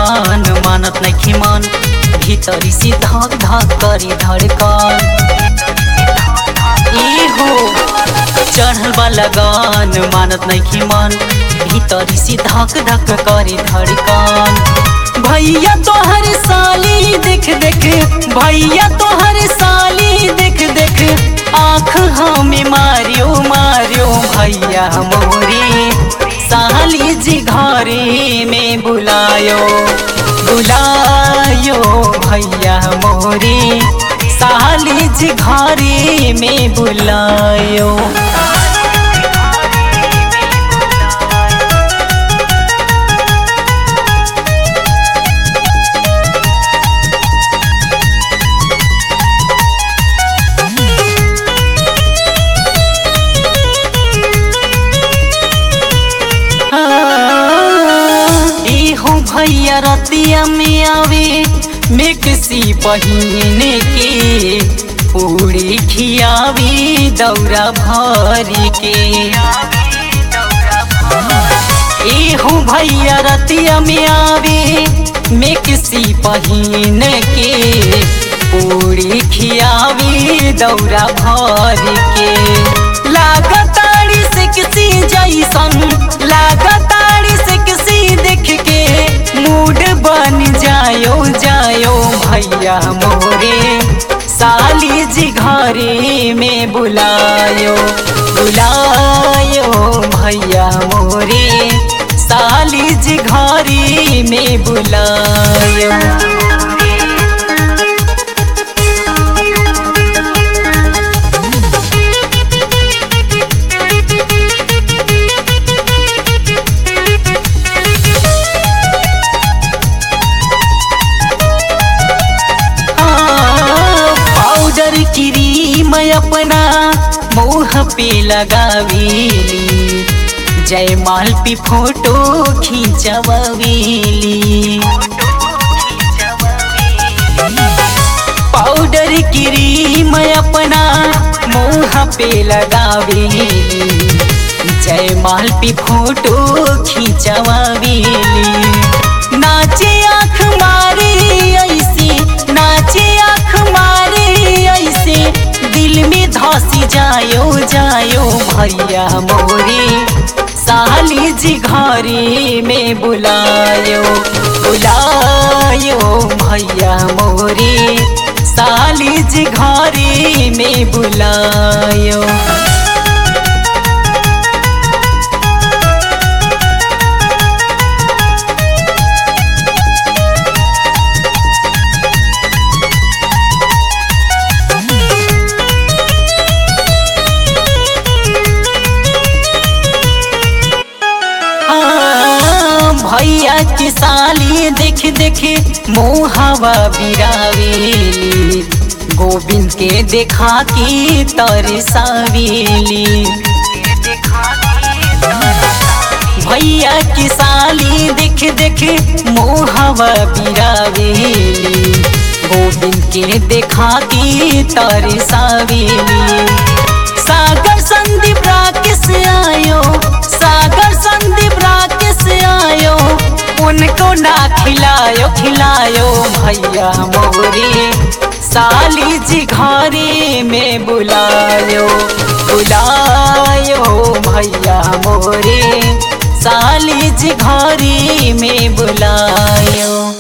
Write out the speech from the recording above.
लगन मानत नइखे मन भीतरी से धक धक करी धड़कन ए हो चढ़ल बा लगन मानत नइखे मन भीतरी से धक धक करी धड़कन भैया तोहर साली देख देख भैया तोहर साली देख देख आँख हमें मारियो मारियो भैया मोरी साली जी घरे में बुलायो बुलायो भैया मोरी साली जी घरे में बुलायो भैया रतिया में आवे मिक्सी पहिने के पूरी खियावी दौरा भर के एहू भैया रतिया में आवे मिक्सी पहिने के पूरी खियावी दौरा भर के लागताड़ी से किसी जैसन लागताड़ी से किसी देख के मूड बन जायो जायो भैया मोरे साली जी घरे में बुलायो बुलायो भैया मोरे साली जी घरे में बुलायो क्रीम अपना मुँह पे लगावीली जयमाल पे फोटो खींचवावीली पाउडर क्रीम अपना मुँह पे लगावीली जयमाल पे फोटो खींचवावीली नाचे आँख मारे ऐसी नाचे आँख मारे दिल में धसी जायो जायो भैया मोरे साली जी घरे में बुलायो बुलायो भैया मोरे साली जी घरे में बुलायो भैया की साली देख देख मोहवा बिरावेली गोविंद के देखा की तरसावेली भैया की साली देख देख मोहवा बिरावेली गोविंद के देखा की तरसावेली सागर संदीप राकेश आयो सागर संदीप राकेश आयो उनको ना खिलायो खिलायो भैया मोरे साली जी घरे में बुलायो बुलायो भैया मोरे साली जी घरे में बुलायो।